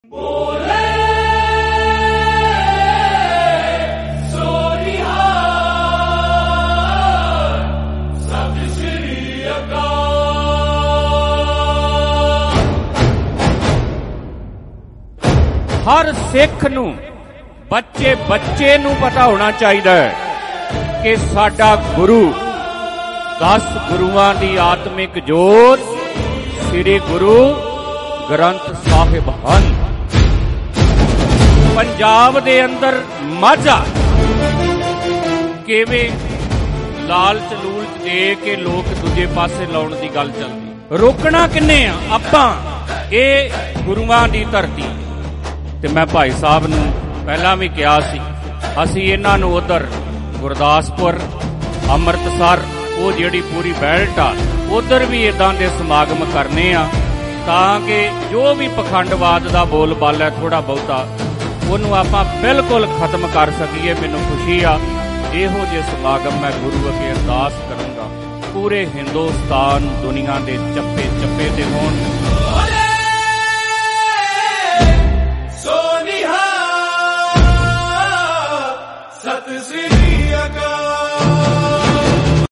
हर सिख नूं बच्चे बच्चे नूं पता होना चाहिए कि साडा गुरु 10 गुरुआं दी आत्मिक जोत श्री गुरु ग्रंथ साहिब हन। पंजाब दे अंदर माझा किवें लालच लूलच दे के लोग दूजे पासे लाउण दी गल चलदी, रोकना किन्ने आ आपां। ये गुरुआं दी धरती ते मैं भाई साहब नूं पहलां भी कहा सी, असीं इन्हां नूं उधर गुरदासपुर अमृतसर वो जिहड़ी पूरी बैल्ट आ उधर भी इदां दे समागम करने आ तां कि जो भी पखंडवाद दा बोल बाल है थोड़ा बहुता ਉਹਨੂੰ ਆਪਾਂ बिल्कुल खत्म कर सकीए। मैनूं खुशी आ इहो ਜਿਹੇ समागम मैं गुरु अगे अरदास करूँगा पूरे हिंदुस्तान दुनिया के चप्पे चप्पे ते होण।